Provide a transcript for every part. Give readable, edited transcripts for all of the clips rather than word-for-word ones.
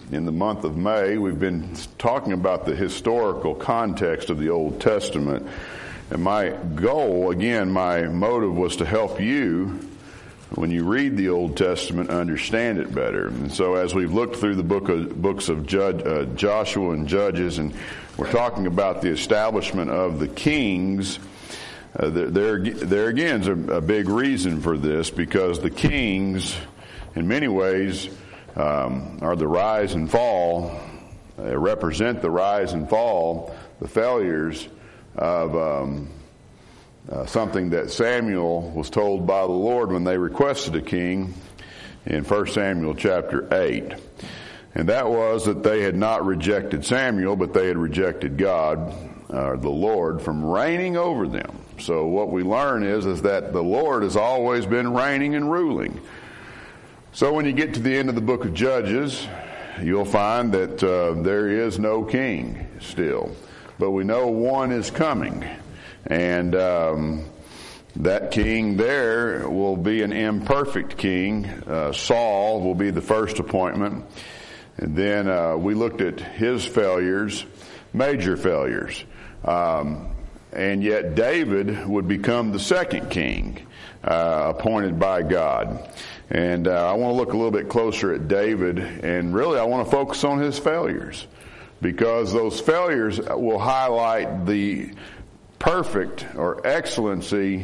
in the month of May. We've been talking about the historical context of the Old Testament. And my goal, again, my motive was to help you, when you read the Old Testament, understand it better. And so as we've looked through the books of Joshua and Judges, and we're talking about the establishment of the kings, there again is a big reason for this, because the kings, in many ways, are the rise and fall, represent the rise and fall, the failures of something that Samuel was told by the Lord when they requested a king in 1 Samuel chapter 8. And that was that they had not rejected Samuel, but they had rejected God, the Lord, from reigning over them. So what we learn is that the Lord has always been reigning and ruling. So when you get to the end of the book of Judges, you'll find that there is no king still. But we know one is coming. And that king there will be an imperfect king. Saul will be the first appointment. And then we looked at his failures, major failures. And yet David would become the second king appointed by God. And I want to look a little bit closer at David, and really I want to focus on his failures, because those failures will highlight the perfect or excellency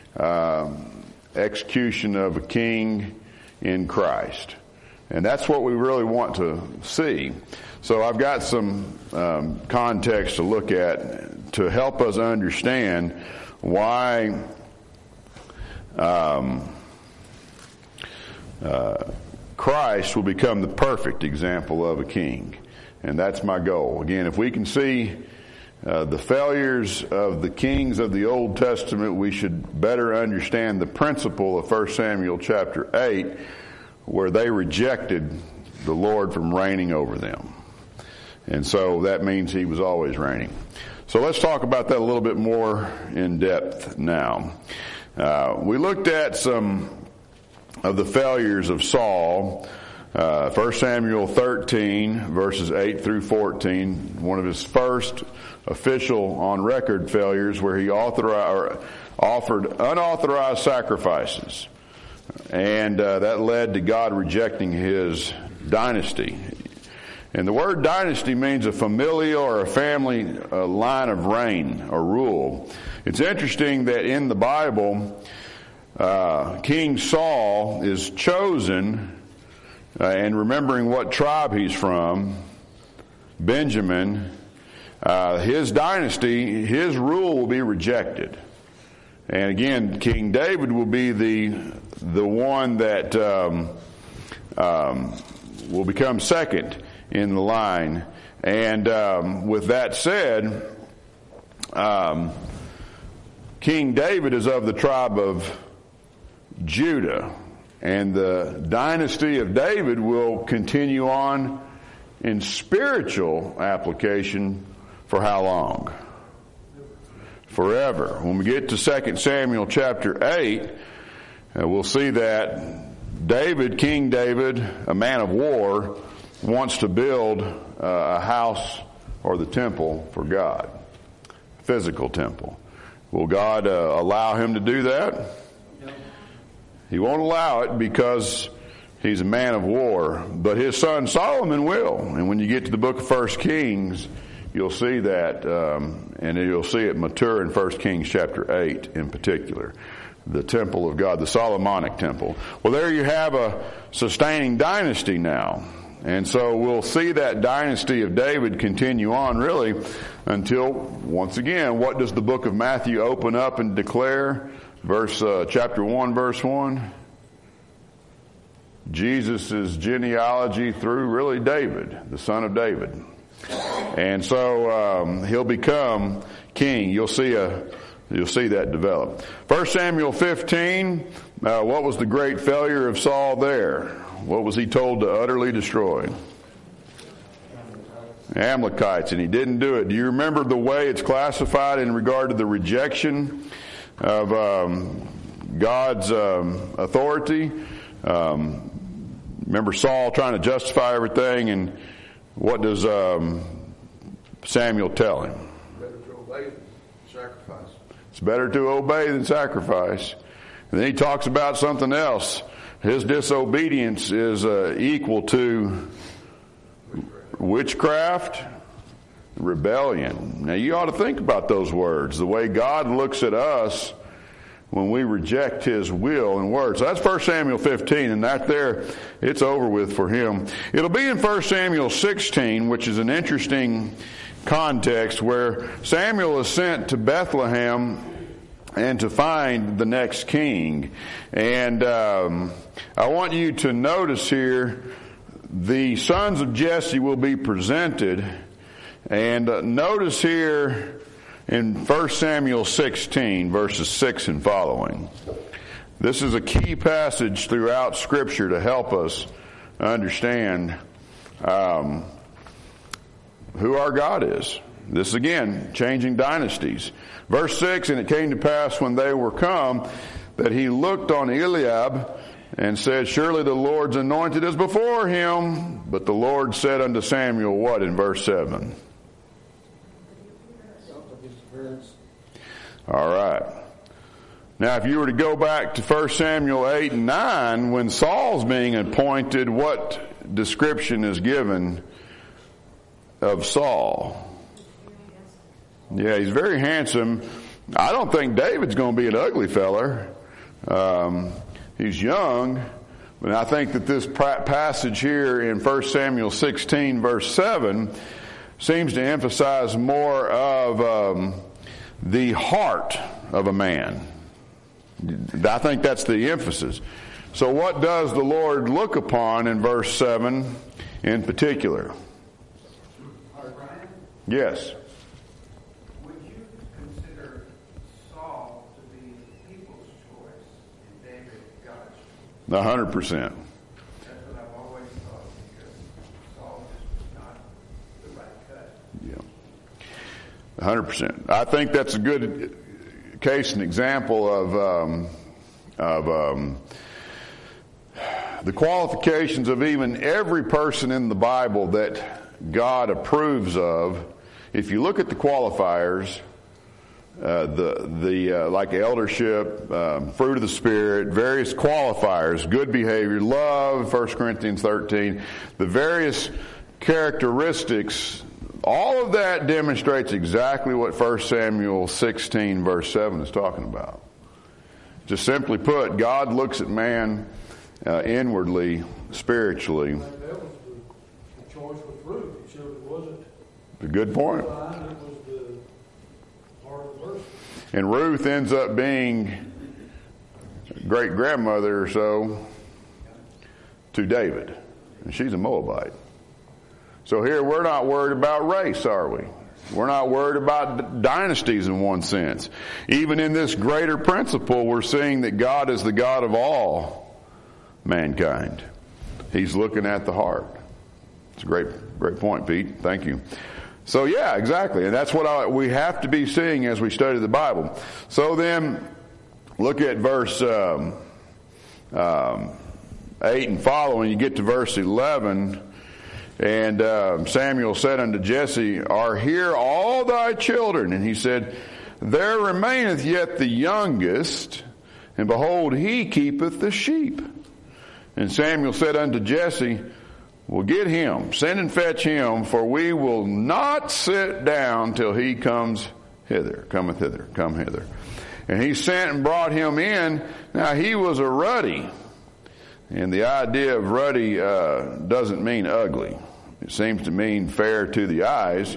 execution of a king in Christ. And that's what we really want to see. So I've got some context to look at to help us understand why Christ will become the perfect example of a king. And that's my goal. Again, if we can see the failures of the kings of the Old Testament, we should better understand the principle of 1 Samuel chapter 8, where they rejected the Lord from reigning over them. And so that means he was always reigning. So let's talk about that a little bit more in depth now. We looked at some of the failures of Saul. 1 Samuel 13, verses 8 through 14, one of his first official on-record failures, where he offered unauthorized sacrifices. And that led to God rejecting his dynasty. And the word dynasty means a familial or a family line of reign or rule. It's interesting that in the Bible, King Saul is chosen, and remembering what tribe he's from, Benjamin, his dynasty, his rule will be rejected. And again, King David will be the one that will become second in the line. And with that said, King David is of the tribe of Judah. And the dynasty of David will continue on in spiritual application for how long? Forever. When we get to 2 Samuel chapter 8, we'll see that David, King David, a man of war, wants to build a house or the temple for God. Physical temple. Will God allow him to do that? He won't allow it because he's a man of war, but his son Solomon will. And when you get to the book of 1 Kings, you'll see that, and you'll see it mature in 1 Kings chapter 8 in particular. The temple of God, the Solomonic temple. Well, there you have a sustaining dynasty now. And so we'll see that dynasty of David continue on really until, once again, what does the book of Matthew open up and declare? Chapter 1, verse 1. Jesus' genealogy through really David, the son of David. And so he'll become king. You'll see that develop. 1 Samuel 15, what was the great failure of Saul there? What was he told to utterly destroy? Amalekites, and he didn't do it. Do you remember the way it's classified in regard to the rejection of God's authority? Remember Saul trying to justify everything, and what does Samuel tell him? Better to obey than sacrifice. It's better to obey than sacrifice. And then he talks about something else. His disobedience is equal to witchcraft, rebellion. Now you ought to think about those words, the way God looks at us when we reject His will and word. So that's 1 Samuel 15, and that there, it's over with for him. It'll be in 1 Samuel 16, which is an interesting context where Samuel is sent to Bethlehem and to find the next king. And I want you to notice here, the sons of Jesse will be presented. And notice here in 1 Samuel 16, verses 6 and following. This is a key passage throughout Scripture to help us understand who our God is. This again, changing dynasties. Verse 6, and it came to pass when they were come that he looked on Eliab and said, surely the Lord's anointed is before him. But the Lord said unto Samuel, what in verse 7? All right. Now, if you were to go back to 1 Samuel 8 and 9, when Saul's being appointed, what description is given of Saul? Yeah, he's very handsome. I don't think David's going to be an ugly feller. He's young, but I think that this passage here in 1 Samuel 16, verse 7, seems to emphasize more of the heart of a man. I think that's the emphasis. So what does the Lord look upon in verse 7 in particular? Brian? Yes. Would you consider Saul to be the people's choice and David God's choice? 100%. That's what I've always thought, because Saul just was not the right cut. Yeah. 100%. I think that's a good case and example of the qualifications of even every person in the Bible that God approves of. If you look at the qualifiers, like eldership, fruit of the Spirit, various qualifiers, good behavior, love, 1 Corinthians 13, the various characteristics, all of that demonstrates exactly what 1 Samuel 16 verse 7 is talking about. Just simply put, God looks at man inwardly, spiritually. That was the choice with Ruth. It showed it wasn't A good point. it was the part of the verse. And Ruth ends up being great-grandmother or so to David. And she's a Moabite. So here we're not worried about race, are we? We're not worried about dynasties in one sense. Even in this greater principle, we're seeing that God is the God of all mankind. He's looking at the heart. It's a great point, Pete. Thank you. So yeah, exactly. And that's what we have to be seeing as we study the Bible. So then, look at verse 8 and following. You get to verse 11. And Samuel said unto Jesse, are here all thy children? And he said, there remaineth yet the youngest, and behold, he keepeth the sheep. And Samuel said unto Jesse, well, get him, send and fetch him, for we will not sit down till he cometh hither. And he sent and brought him in. Now he was a ruddy. And the idea of ruddy doesn't mean ugly. It seems to mean fair to the eyes.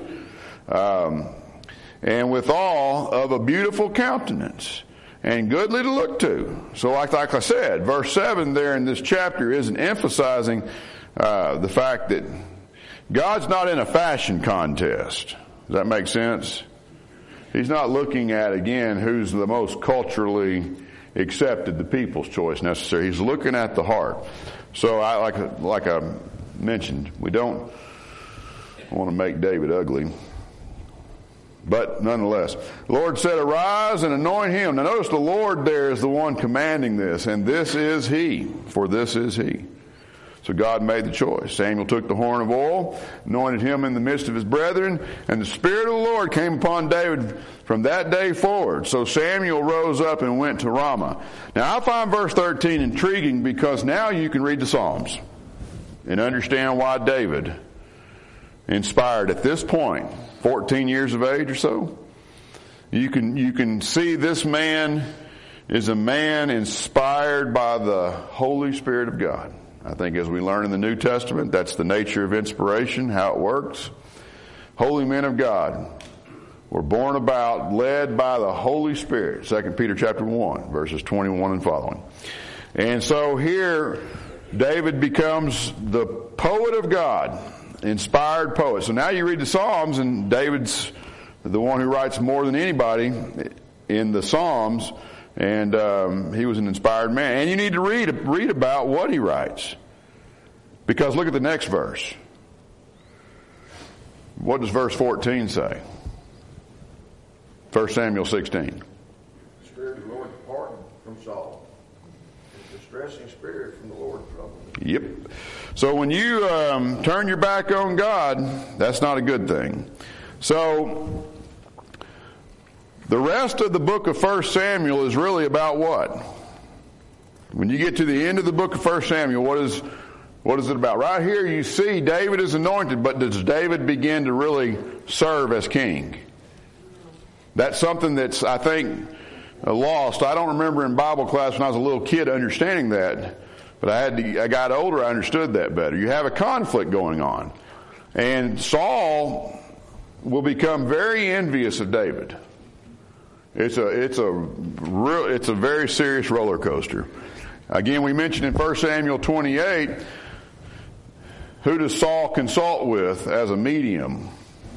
And withal of a beautiful countenance and goodly to look to. So like I said, verse 7 there in this chapter isn't emphasizing the fact that God's not in a fashion contest. Does that make sense? He's not looking at, again, who's the most culturally accepted, the people's choice necessary. He's looking at the heart. So like I mentioned, we don't want to make David ugly. But nonetheless, the Lord said, arise and anoint him. Now notice the Lord there is the one commanding this, and this is he, for this is he. So God made the choice. Samuel took the horn of oil, anointed him in the midst of his brethren, and the Spirit of the Lord came upon David from that day forward. So Samuel rose up and went to Ramah. Now I find verse 13 intriguing because now you can read the Psalms and understand why David, inspired at this point, 14 years of age or so, you can see this man is a man inspired by the Holy Spirit of God. I think as we learn in the New Testament, that's the nature of inspiration, how it works. Holy men of God were born about, led by the Holy Spirit. 2 Peter chapter 1, verses 21 and following. And so here, David becomes the poet of God, inspired poet. So now you read the Psalms, and David's the one who writes more than anybody in the Psalms. And he was an inspired man. And you need to read about what he writes. Because look at the next verse. What does verse 14 say? 1 Samuel 16. The Spirit of the Lord departed from Saul. His distressing spirit from the Lord troubled him. Yep. So when you turn your back on God, that's not a good thing. So the rest of the book of 1 Samuel is really about what? When you get to the end of the book of 1 Samuel, what is it about? Right here you see David is anointed, but does David begin to really serve as king? That's something that's, I think, lost. I don't remember in Bible class when I was a little kid understanding that, but I got older, I understood that better. You have a conflict going on. And Saul will become very envious of David. It's a very serious roller coaster. Again, we mentioned in 1 Samuel 28, who does Saul consult with as a medium?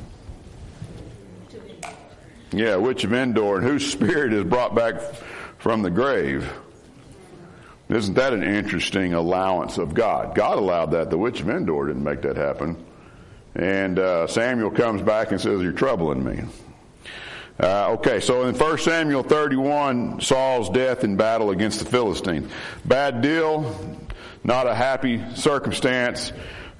Yeah, Witch of Endor, and whose spirit is brought back from the grave. Isn't that an interesting allowance of God? God allowed that. The Witch of Endor didn't make that happen. And Samuel comes back and says, "You're troubling me." Okay, so in 1 Samuel 31, Saul's death in battle against the Philistines. Bad deal, not a happy circumstance.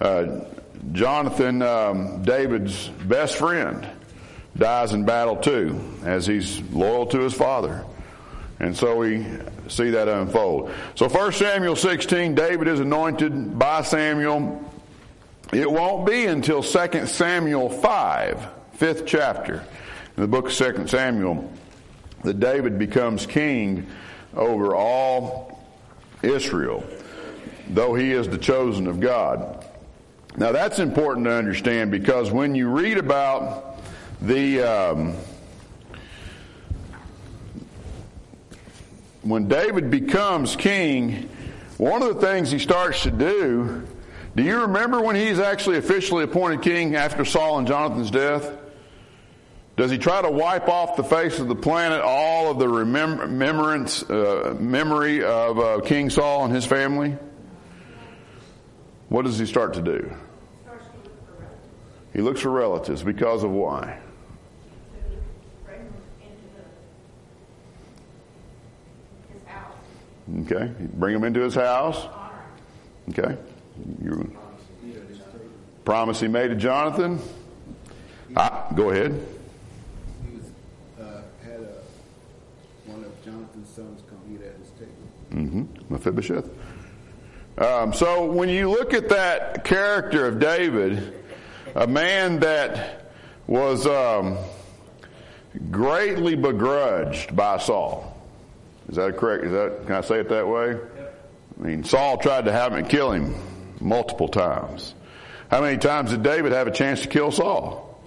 Jonathan, David's best friend, dies in battle too, as he's loyal to his father. And so we see that unfold. So 1 Samuel 16, David is anointed by Samuel. It won't be until 2 Samuel 5, 5th chapter, in the book of 2 Samuel, that David becomes king over all Israel, though he is the chosen of God. Now that's important to understand, because when you read about when David becomes king, one of the things he starts to do you remember when he's actually officially appointed king after Saul and Jonathan's death? Does he try to wipe off the face of the planet all of the memory of King Saul and his family? What does he start to do? He looks for relatives. Because of why? Okay, bring him into his house. Okay, promise he made to Jonathan. Go ahead. One of Jonathan's sons come eat at his table. Mephibosheth. So when you look at that character of David, a man that was greatly begrudged by Saul. Is that correct? Can I say it that way? I mean, Saul tried to have him kill him multiple times. How many times did David have a chance to kill Saul?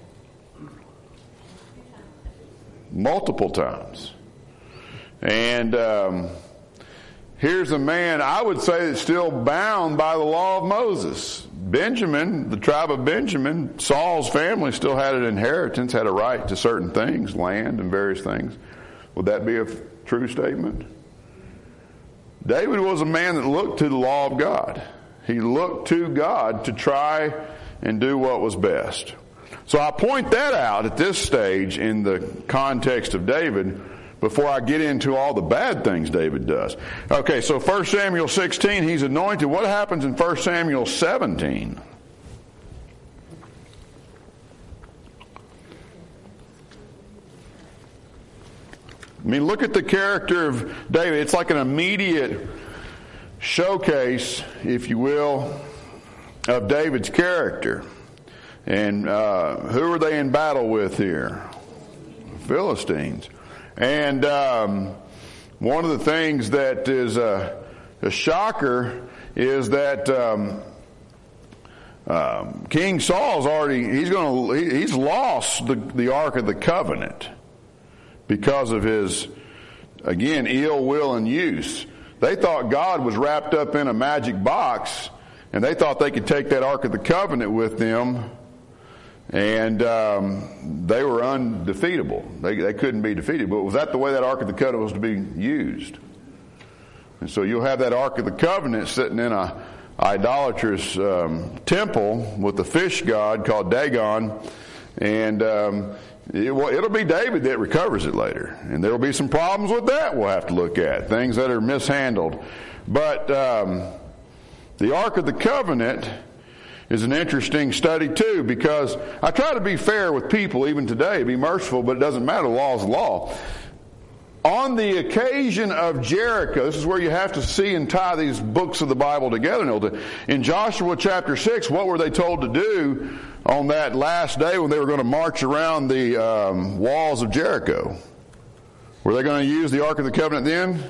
Multiple times. And here's a man, I would say, that's still bound by the law of Moses. Benjamin, the tribe of Benjamin, Saul's family still had an inheritance, had a right to certain things, land and various things. Would that be a true statement? David was a man that looked to the law of God. He looked to God to try and do what was best. So I point that out at this stage in the context of David, before I get into all the bad things David does. Okay, so 1 Samuel 16, he's anointed. What happens in 1 Samuel 17? I mean, look at the character of David. It's like an immediate showcase, if you will, of David's character. And who are they in battle with here? Philistines. And one of the things that is a shocker is that King Saul's he's lost the Ark of the Covenant because of his, again, ill will and use. They thought God was wrapped up in a magic box, and they thought they could take that Ark of the Covenant with them, and they were undefeatable. They couldn't be defeated. But was that the way that Ark of the Covenant was to be used? And so you'll have that Ark of the Covenant sitting in a idolatrous temple with the fish god called Dagon, and it'll be David that recovers it later. And there will be some problems with that we'll have to look at, things that are mishandled. But the Ark of the Covenant is an interesting study too, because I try to be fair with people even today, be merciful, but it doesn't matter. The law is the law. On the occasion of Jericho, this is where you have to see and tie these books of the Bible together. In Joshua chapter 6, what were they told to do on that last day when they were going to march around the walls of Jericho? Were they going to use the Ark of the Covenant then?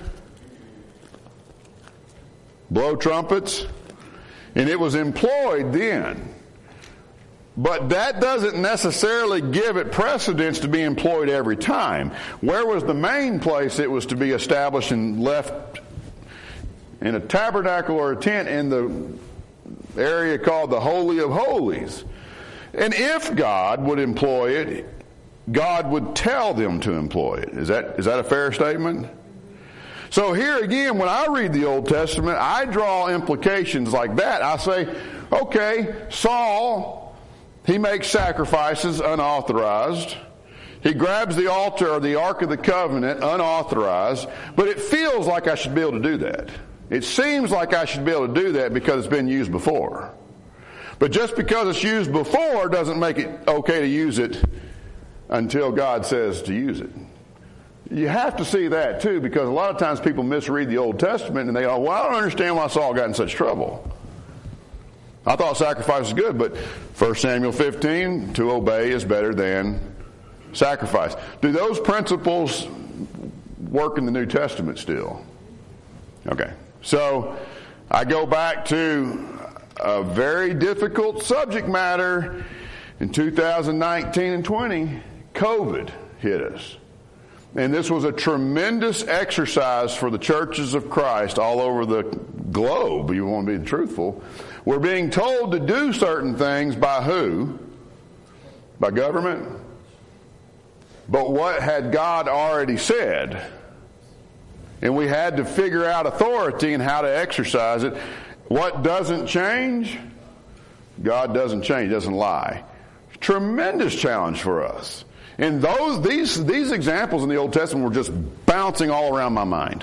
Blow trumpets? And it was employed then. But that doesn't necessarily give it precedence to be employed every time. Where was the main place it was to be established and left? In a tabernacle or a tent in the area called the Holy of Holies. And if God would employ it, God would tell them to employ it. Is that a fair statement? So here again, when I read the Old Testament, I draw implications like that. I say, okay, Saul, he makes sacrifices unauthorized. He grabs the altar or the Ark of the Covenant unauthorized, but it feels like I should be able to do that. It seems like I should be able to do that because it's been used before. But just because it's used before doesn't make it okay to use it until God says to use it. You have to see that too, because a lot of times people misread the Old Testament and they go, well, I don't understand why Saul got in such trouble. I thought sacrifice was good, but 1 Samuel 15, to obey is better than sacrifice. Do those principles work in the New Testament still? Okay. So I go back to a very difficult subject matter. In 2019 and 20, COVID hit us. And this was a tremendous exercise for the churches of Christ all over the globe. You want to be truthful. We're being told to do certain things by who? By government? But what had God already said? And we had to figure out authority and how to exercise it. What doesn't change? God doesn't change, doesn't lie. Tremendous challenge for us. And these examples in the Old Testament were just bouncing all around my mind.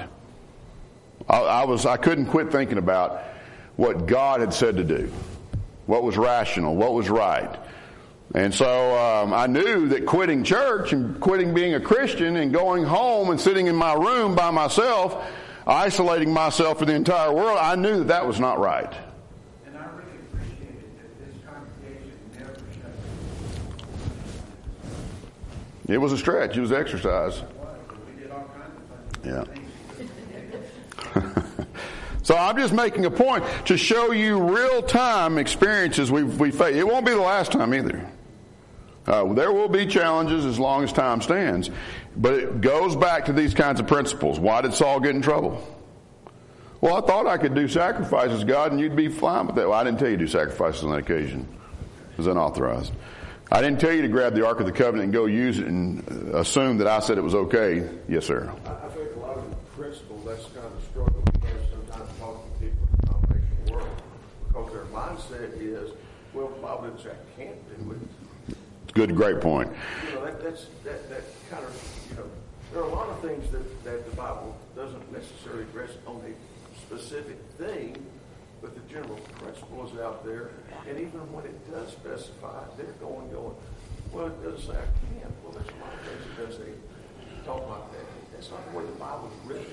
I couldn't quit thinking about what God had said to do, what was rational, what was right. And so I knew that quitting church and quitting being a Christian and going home and sitting in my room by myself, isolating myself from the entire world, I knew that was not right. And I really appreciated that this congregation never shut down. It was a stretch. It was exercise. We did all kinds of things. Yeah. So I'm just making a point to show you real-time experiences we face. It won't be the last time either. There will be challenges as long as time stands. But it goes back to these kinds of principles. Why did Saul get in trouble? Well, I thought I could do sacrifices, God, and you'd be fine with that. Well, I didn't tell you to do sacrifices on that occasion. It was unauthorized. I didn't tell you to grab the Ark of the Covenant and go use it and assume that I said it was okay. Yes, sir. I think a lot of the principles, that's kind of the struggle we have sometimes talking to people in the denominational world, because their mindset is, well, the Bible didn't say I can't do it. Good, great point. You know, that kind of, There are a lot of things that the Bible doesn't necessarily address on a specific thing, but the general principle is out there. And even when it does specify, they're going, well, it doesn't say I can't. Well, there's a lot of things it does say talk about that. That's not the way the Bible is written.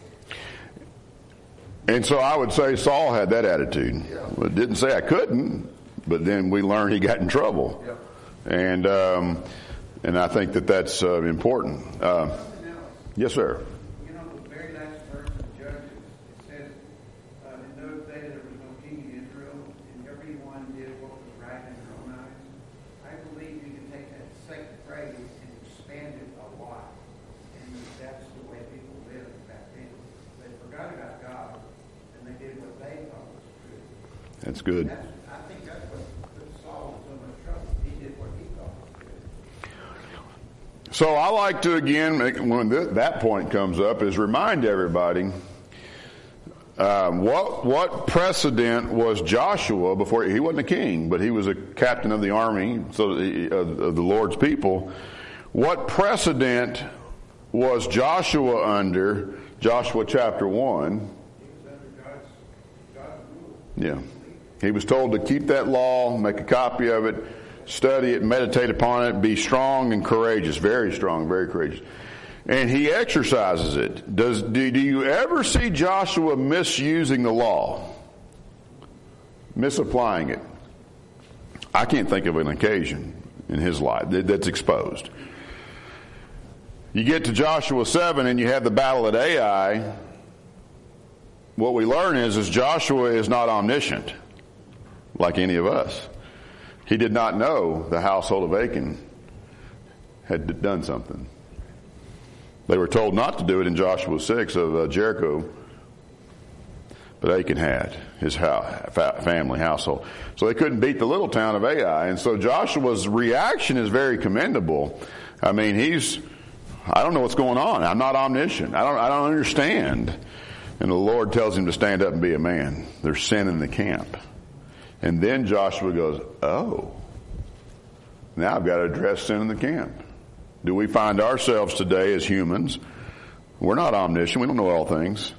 And so I would say Saul had that attitude. Yeah. Well, it didn't say I couldn't, but then we learned he got in trouble. Yeah. And I think that's important. Yes, sir. You know, the very last verse of Judges, it says, in those days there was no king in Israel, and everyone did what was right in their own eyes. I believe you can take that second phrase and expand it a lot. And that's the way people lived back then. They forgot about God, and they did what they thought was good. That's good. I think that's what put Saul in so much trouble. He did what he thought was good. So I like to, again, when that point comes up, is remind everybody what precedent was Joshua before. He wasn't a king, but he was a captain of the army, so of the Lord's people. What precedent was Joshua under? Joshua chapter 1. He was under God's rule. Yeah. He was told to keep that law, make a copy of it, study it, meditate upon it, be strong and courageous, very strong, very courageous. And he exercises it. Do you ever see Joshua misusing the law? Misapplying it? I can't think of an occasion in his life that's exposed. You get to Joshua 7 and you have the battle at Ai. What we learn is Joshua is not omniscient like any of us. He did not know the household of Achan had done something. They were told not to do it in Joshua 6 of Jericho, but Achan had his family, household. So they couldn't beat the little town of Ai. And so Joshua's reaction is very commendable. I mean, I don't know what's going on. I'm not omniscient. I don't understand. And the Lord tells him to stand up and be a man. There's sin in the camp. And then Joshua goes, oh, now I've got to address sin in the camp. Do we find ourselves today as humans? We're not omniscient. We don't know all things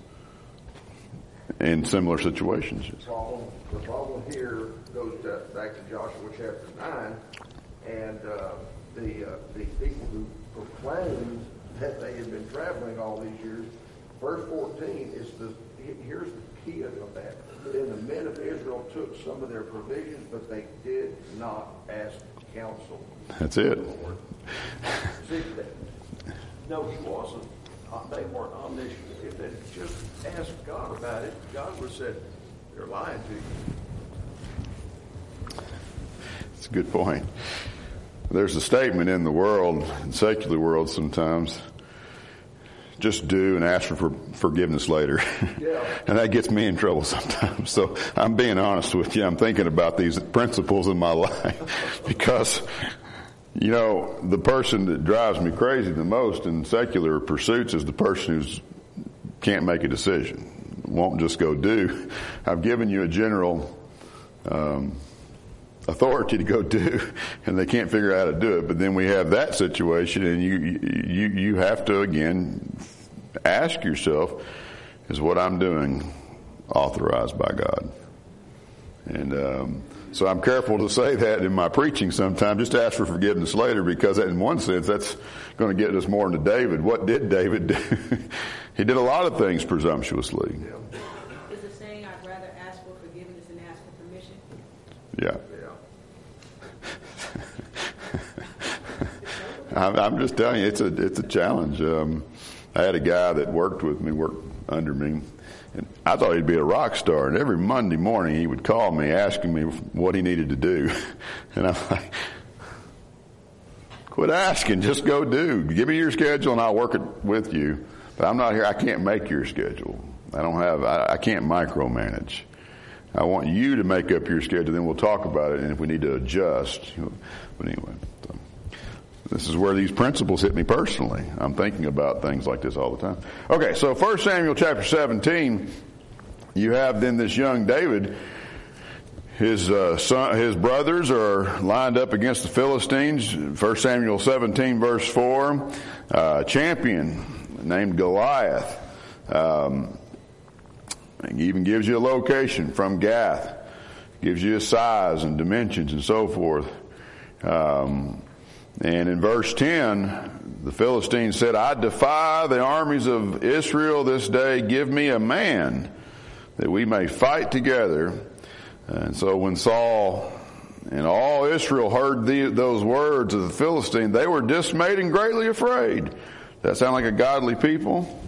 in similar situations. The problem here goes back to Joshua chapter 9, and the people who proclaimed that they had been traveling all these years. Verse 14 is here's the key of that. Then the men of Israel took some of their provisions, but they did not ask counsel. That's it. See, no, he wasn't. They weren't omniscient. If they just asked God about it, God would have said, they're lying to you. It's a good point. There's a statement in the world, in secular world sometimes, just do and ask for forgiveness later. Yeah. And that gets me in trouble sometimes. So I'm being honest with you. I'm thinking about these principles in my life because, you know, the person that drives me crazy the most in secular pursuits is the person who can't make a decision, won't just go do. I've given you a general authority to go do, and they can't figure out how to do it. But then we have that situation, and you have to again ask yourself, is what I'm doing authorized by God? And so I'm careful to say that in my preaching sometimes, just to ask for forgiveness later, because in one sense that's going to get us more into David. What did David do? He did a lot of things presumptuously. Is it saying I'd rather ask for forgiveness than ask for permission? Yeah. I'm just telling you, it's a challenge. I had a guy that worked under me, and I thought he'd be a rock star. And every Monday morning he would call me asking me what he needed to do. And I'm like, quit asking, just go do. Give me your schedule and I'll work it with you. But I'm not here. I can't make your schedule. I can't micromanage. I want you to make up your schedule, then we'll talk about it, and if we need to adjust. But anyway, so this is where these principles hit me personally. I'm thinking about things like this all the time. Okay, so 1 Samuel chapter 17, you have then this young David. his brothers are lined up against the Philistines. 1 Samuel 17 verse 4. Champion named Goliath. He even gives you a location from Gath. Gives you a size and dimensions and so forth. And in verse 10, the Philistines said, I defy the armies of Israel this day. Give me a man that we may fight together. And so when Saul and all Israel heard those words of the Philistine, they were dismayed and greatly afraid. Does that sound like a godly people?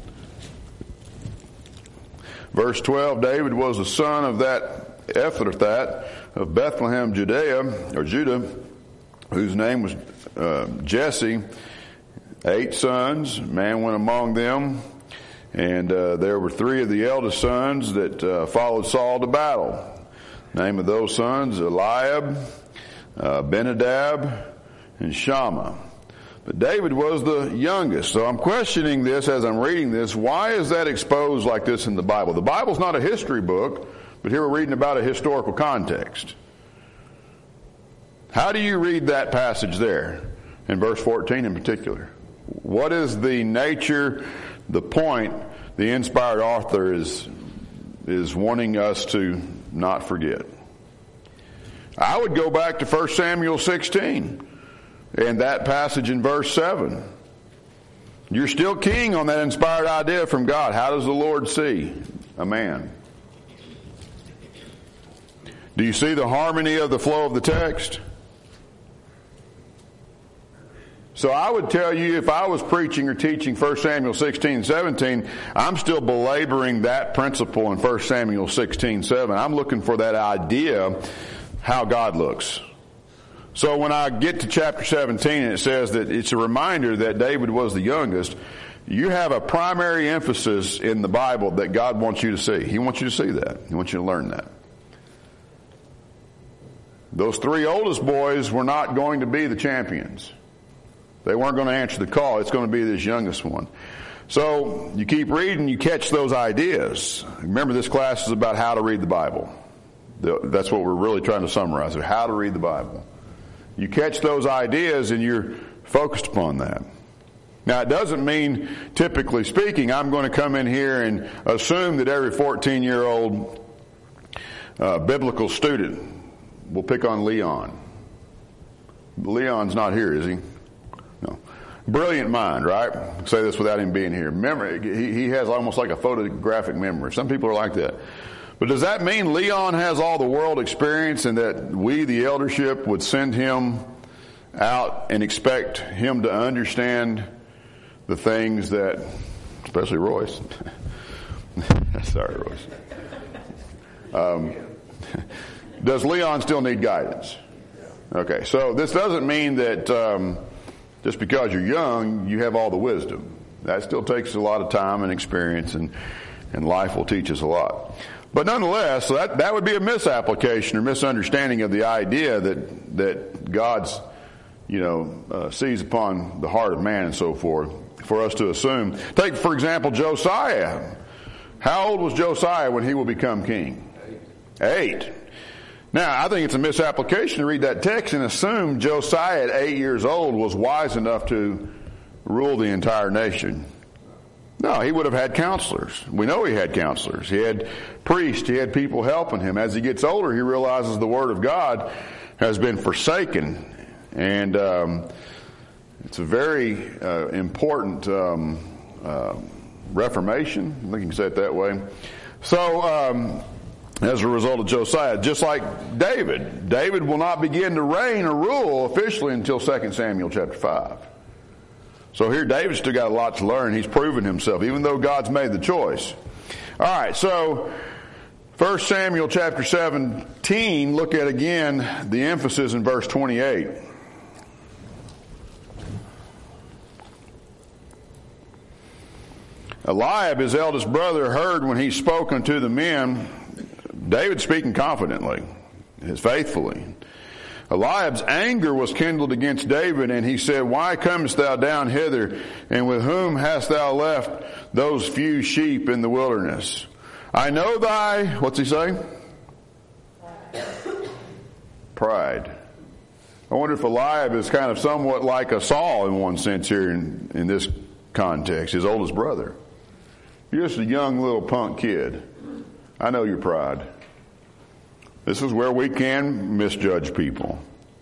Verse 12, David was the son of that Ephrathah of Bethlehem, Judah, whose name was Jesse. 8 sons, man went among them, and there were 3 of the eldest sons that followed Saul to battle. Name of those sons, Eliab, Benadab, and Shammah. But David was the youngest. So I'm questioning this as I'm reading this. Why is that exposed like this in the Bible? The Bible's not a history book, but here we're reading about a historical context. How do you read that passage there, in verse 14 in particular? What is the nature, the point the inspired author is wanting us to not forget? I would go back to 1 Samuel 16 and that passage in verse 7. You're still keying on that inspired idea from God. How does the Lord see a man? Do you see the harmony of the flow of the text? So I would tell you, if I was preaching or teaching 1 Samuel 16, 17, I'm still belaboring that principle in 1 Samuel 16, 7. I'm looking for that idea, how God looks. So when I get to chapter 17 and it says that it's a reminder that David was the youngest, you have a primary emphasis in the Bible that God wants you to see. He wants you to see that. He wants you to learn that. Those 3 oldest boys were not going to be the champions. They weren't going to answer the call. It's going to be this youngest one. So you keep reading, you catch those ideas. Remember, this class is about how to read the Bible. That's what we're really trying to summarize, how to read the Bible. You catch those ideas and you're focused upon that. Now, it doesn't mean, typically speaking, I'm going to come in here and assume that every 14-year-old biblical student will pick on Leon. Leon's not here, is he? No. Brilliant mind, right? I say this without him being here. Memory, he has almost like a photographic memory. Some people are like that. But does that mean Leon has all the world experience and that we, the eldership, would send him out and expect him to understand the things that, especially Royce. Sorry, Royce. Does Leon still need guidance? Okay, so this doesn't mean that just because you're young, you have all the wisdom. That still takes a lot of time and experience, and life will teach us a lot. But nonetheless, so that would be a misapplication or misunderstanding of the idea that God's, sees upon the heart of man and so forth, for us to assume. Take, for example, Josiah. How old was Josiah when he will become king? 8. Now, I think it's a misapplication to read that text and assume Josiah at 8 years old was wise enough to rule the entire nation. No, he would have had counselors. We know he had counselors. He had priests. He had people helping him. As he gets older, he realizes the Word of God has been forsaken. And it's a very important reformation. I think you can say it that way. So, as a result of Josiah, just like David will not begin to reign or rule officially until 2 Samuel chapter 5. So here David's still got a lot to learn. He's proven himself, even though God's made the choice. All right, so 1 Samuel chapter 17, look at again the emphasis in verse 28. Eliab, his eldest brother, heard when he spoke unto the men, David speaking confidently, faithfully. Eliab's anger was kindled against David, and he said, Why comest thou down hither, and with whom hast thou left those few sheep in the wilderness? I know what's he say? pride. I wonder if Eliab is kind of somewhat like a Saul in one sense here in this context, his oldest brother. You're just a young little punk kid. I know your pride. This is where we can misjudge people.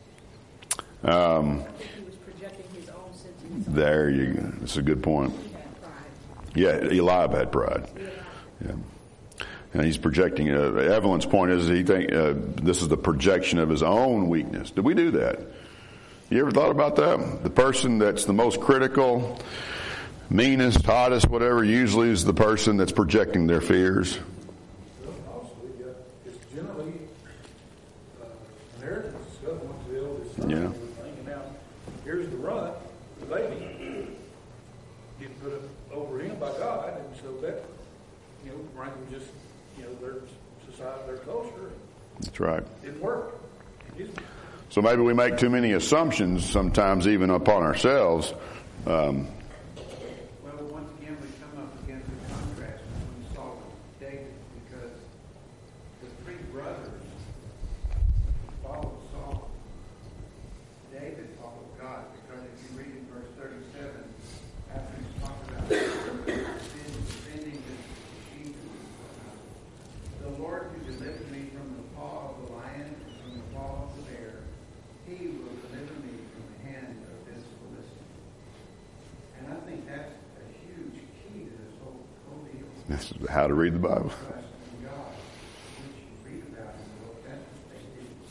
I think he was projecting his own sense of There you go. That's a good point. he had pride. Yeah, Eliab had pride. Yeah. And he's projecting, Evelyn's point is he think this is the projection of his own weakness. Did we do that? You ever thought about that? The person that's the most critical, meanest, hottest, whatever, usually is the person that's projecting their fears. Well, obviously, yeah, it's generally inheritance stuff went to the eldest son. Yeah. He was thinking, now, here's the runt, the baby, get put up over him by God, and so that, rank them just, their society, their culture, That's right. didn't work. So maybe we make too many assumptions sometimes even upon ourselves. Well, once again, we come up against the contrast between Saul and David, because the three brothers followed Saul. David followed God, because if you read in verse 37, after he's talked about defending his sheep, the Lord who delivered me from the paw of the lion and from the paw of the bear, he will deliver me from the hand of this Philistine. And I think that's a huge key to this whole deal. This is how to read the Bible. Trust in God, which you read about in the Old Testament, they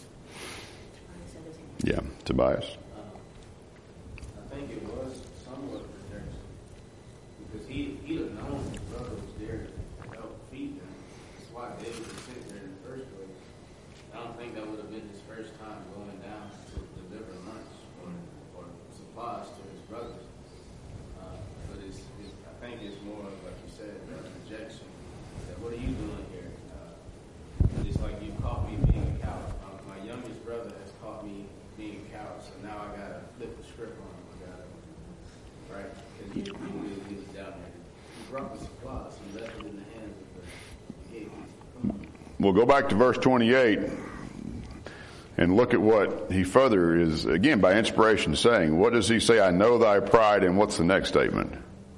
did. Yeah, Tobias. I think it was somewhat of protection because he'd have known his brother was there to help feed them. That's why David was sent there in the first place. I don't think that would have been his first time going down to deliver lunch or supplies to his brothers. But I think it's more of, like you said, a projection. That what are you doing here? It's like you caught me being a coward. My youngest brother has caught me being a coward, so now I gotta flip the script on him. Right? Because you really get it down there. He brought the supplies. He left it in the hands of the gatekeeper. We'll go back to verse 28 and look at what he further is, again, by inspiration saying. What does he say? I know thy pride, and what's the next statement?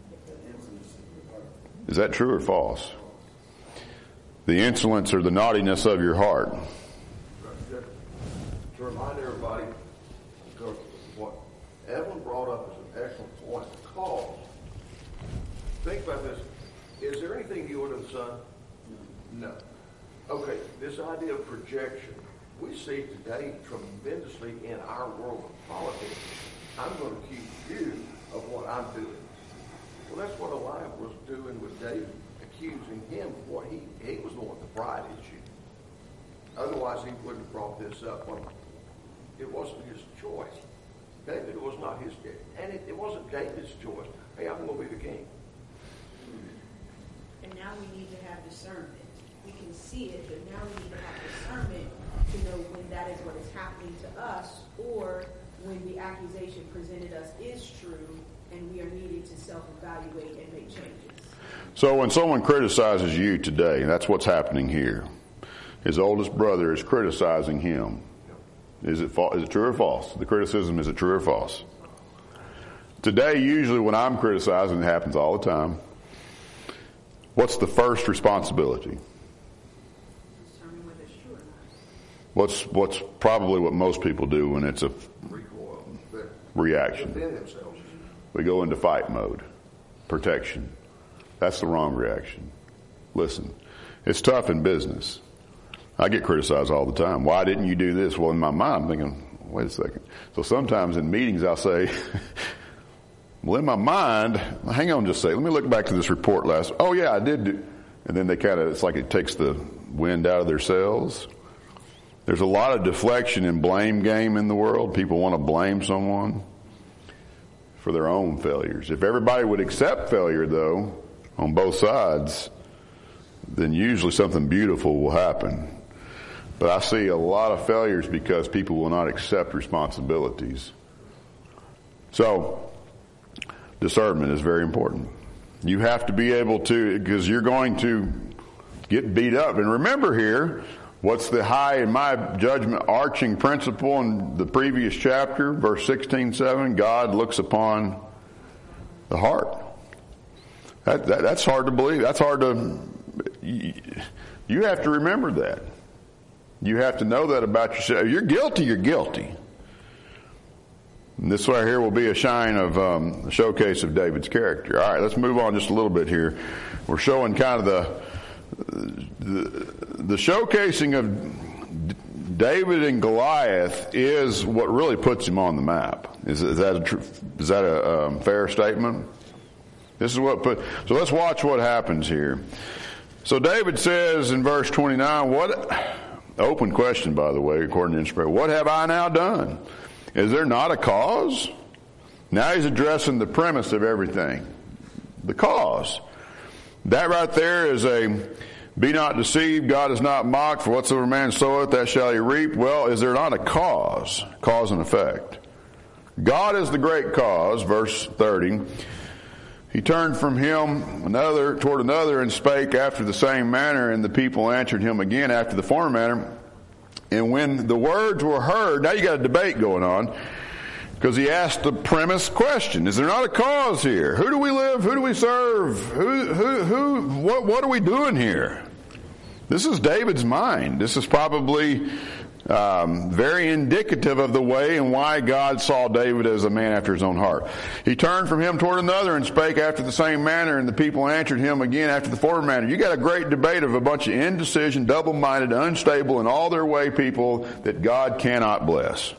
Is that true or false? The insolence or the naughtiness of your heart. To remind everybody, because what Evelyn brought up is an excellent point, because think about this. Is there anything you would have done? No. Okay, this idea of projection, we see today tremendously in our world of politics. I'm going to accuse you of what I'm doing. Well, that's what Eliab was doing with David, accusing him of what he was the one with the pride issue. Otherwise, he wouldn't have brought this up. Well, it wasn't his choice. David was not his choice. And it wasn't David's choice. Hey, I'm going to be the king. And now we need to have discernment. We can see it, but now we need to have discernment to know when that is what is happening to us, or when the accusation presented us is true, and we are needed to self-evaluate and make changes. So when someone criticizes you today, that's what's happening here. His oldest brother is criticizing him. Is it true or false? The criticism, is it true or false? Today, usually when I'm criticizing, it happens all the time. What's the first responsibility? Determine whether it's true or not. What's probably what most people do when it's a Recoil. reaction? Defend themselves. We go into fight mode. Protection. That's the wrong reaction. Listen, it's tough in business. I get criticized all the time. Why didn't you do this? Well, in my mind, I'm thinking, wait a second. So sometimes in meetings, I'll say, well, in my mind, hang on just a second. Let me look back to this report last. Oh, yeah, I did do. And then it's like it takes the wind out of their sails. There's a lot of deflection and blame game in the world. People want to blame someone for their own failures. If everybody would accept failure, though, on both sides, then usually something beautiful will happen. But I see a lot of failures because people will not accept responsibilities. So, discernment is very important. You have to be able to, because you're going to get beat up. And remember here, What's the high, in my judgment, arching principle in the previous chapter, verse 16:7? God looks upon the heart. That's hard to believe. That's hard to... You have to remember that. You have to know that about yourself. You're guilty, you're guilty. And this right here will be a showcase of David's character. All right, let's move on just a little bit here. We're showing kind of the showcasing of David and Goliath is what really puts him on the map. Is that a fair statement? This is so let's watch what happens here. So David says in verse 29, open question, by the way, according to Inspiration, what have I now done? Is there not a cause? Now he's addressing the premise of everything. The cause. That right there is be not deceived, God is not mocked, for whatsoever man soweth, that shall he reap. Well, is there not a cause and effect? God is the great cause, verse 30. He turned from him toward another and spake after the same manner, and the people answered him again after the former manner. And when the words were heard, now you got a debate going on, because he asked the premise question: is there not a cause here? Who do we live? Who do we serve? What are we doing here? This is David's mind. This is probably very indicative of the way and why God saw David as a man after his own heart. He turned from him toward another and spake after the same manner, and the people answered him again after the former manner. You got a great debate of a bunch of indecision, double-minded, unstable in all their way people that God cannot bless.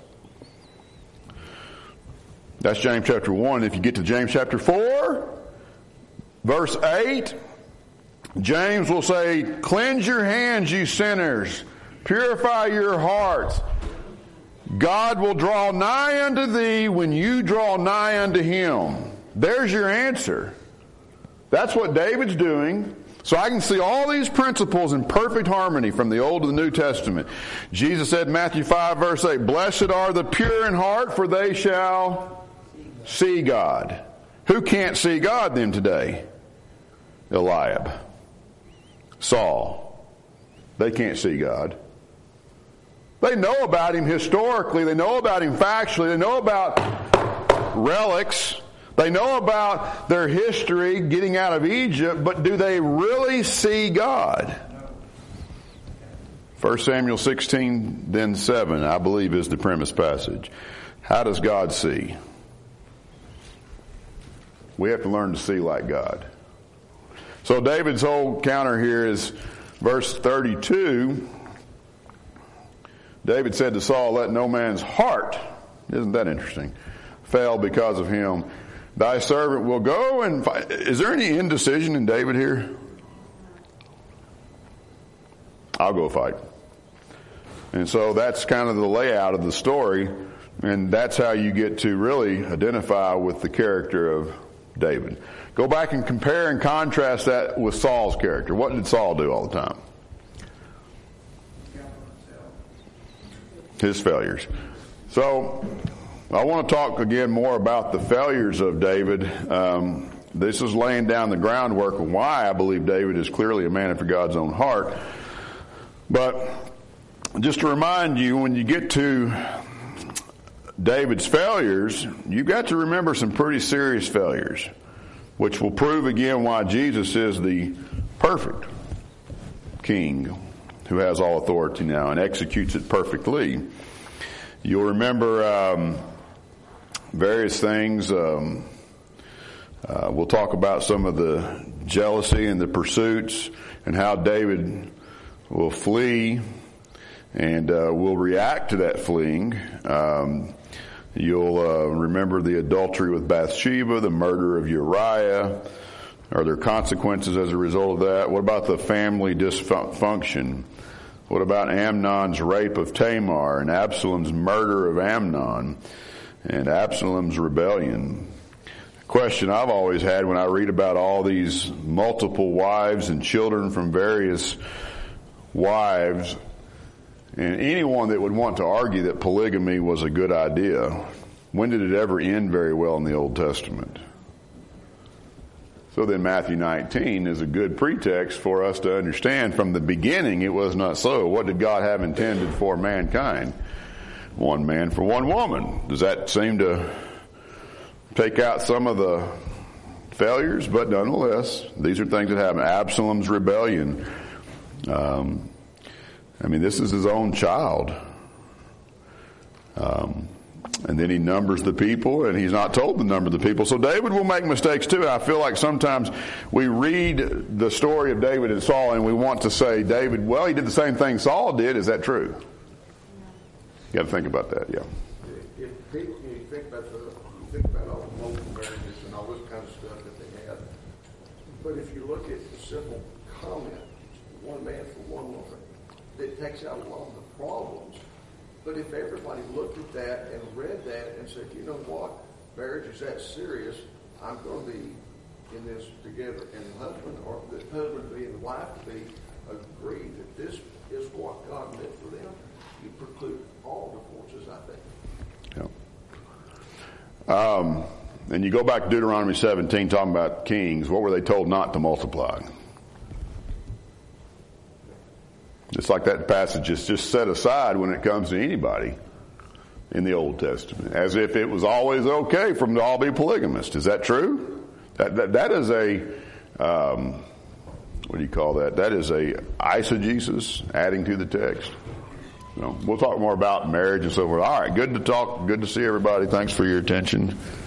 That's James chapter 1. If you get to James chapter 4, verse 8, James will say, cleanse your hands, you sinners. Purify your hearts. God will draw nigh unto thee when you draw nigh unto him. There's your answer. That's what David's doing. So I can see all these principles in perfect harmony from the Old to the New Testament. Jesus said in Matthew 5 verse 8, blessed are the pure in heart, for they shall see God. Who can't see God then today? Eliab. Saul. They can't see God. They know about him historically. They know about him factually. They know about relics. They know about their history getting out of Egypt, but do they really see God? 1 Samuel 16, then 7, I believe, is the premise passage. How does God see? We have to learn to see like God. So David's whole counter here is verse 32. David said to Saul, let no man's heart, isn't that interesting, fail because of him. Thy servant will go and fight. Is there any indecision in David here? I'll go fight. And so that's kind of the layout of the story, and that's how you get to really identify with the character of David. Go back and compare and contrast that with Saul's character. What did Saul do all the time? His failures. So I want to talk again more about the failures of David. This is laying down the groundwork of why I believe David is clearly a man after God's own heart. But just to remind you, when you get to David's failures, you've got to remember some pretty serious failures, which will prove again why Jesus is the perfect king who has all authority now and executes it perfectly. You'll remember various things. We'll talk about some of the jealousy and the pursuits and how David will flee and will react to that fleeing. You'll remember the adultery with Bathsheba, the murder of Uriah. Are there consequences as a result of that? What about the family dysfunction? What about Amnon's rape of Tamar and Absalom's murder of Amnon and Absalom's rebellion? A question I've always had when I read about all these multiple wives and children from various wives, and anyone that would want to argue that polygamy was a good idea, when did it ever end very well in the Old Testament? So then Matthew 19 is a good pretext for us to understand from the beginning it was not so. What did God have intended for mankind? One man for one woman. Does that seem to take out some of the failures? But nonetheless, these are things that happen. Absalom's rebellion. This is his own child. And then he numbers the people, and he's not told to number the people. So David will make mistakes too. And I feel like sometimes we read the story of David and Saul, and we want to say, David, well, he did the same thing Saul did. Is that true? You got to think about that, yeah. If people, you think about all the multiple marriages and all this kind of stuff that they had. But if you look at the simple comment, one man for one woman, it takes out a lot of the problems. But if everybody looked at that and read that and said, you know what, marriage is that serious, I'm going to be in this together. And the husband or the husband be and the wife to be agree that this is what God meant for them, you preclude all divorces, I think. Yeah. And you go back to Deuteronomy 17 talking about kings. What were they told not to multiply? It's like that passage is just set aside when it comes to anybody in the Old Testament, as if it was always okay for them to all be polygamist. Is that true? That is a, what do you call that? That is a eisegesis, adding to the text. We'll talk more about marriage and so forth. All right, good to talk. Good to see everybody. Thanks for your attention.